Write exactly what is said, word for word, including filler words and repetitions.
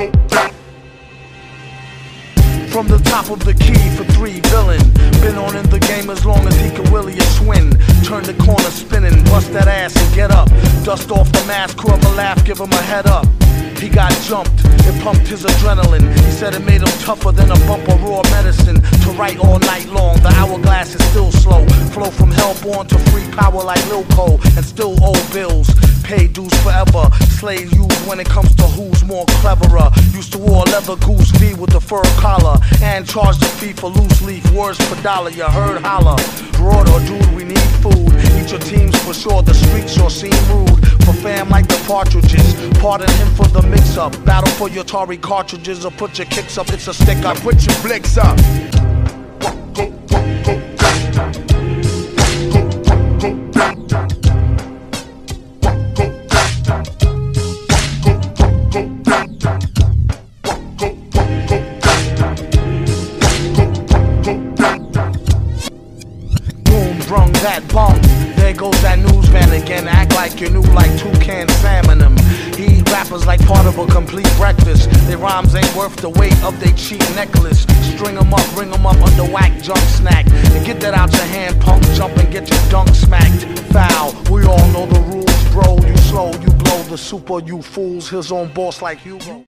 From the top of the key for three villain. Been on in the game as long as he can willy a swing. Turn the corner spinning, bust that ass and get up. Dust off the mask, whoever laugh, give him a head up. He got jumped, it pumped his adrenaline. He said it made him tougher than a bump of raw medicine. To write all night long, the hourglass is still slow. Flow from hellborn to free power like Lil Cole. And still owe bills, pay dues forever. Slave used when it comes to who's more cleverer. Used to wear leather goose V with the fur collar. And charge the fee for loose leaf, words per dollar, you heard holler. Broad or dude, we need food. Eat your teams for sure, the streets sure seem rude. For fam like the partridges, pardon him for the mix-up. Battle for your Atari cartridges or put your kicks up, it's a stick up. Put your blicks up. Brung that bum. There goes that news van again. Act like you knew like Toucan Sam and them. He eat rappers like part of a complete breakfast. Their rhymes ain't worth the weight of they cheap necklace. String them up, ring them up under whack junk snack. And get that out your hand, punk, jump and get your dunk smacked. Foul, we all know the rules, bro. You slow, you blow the super, you fools. His own boss like Hugo.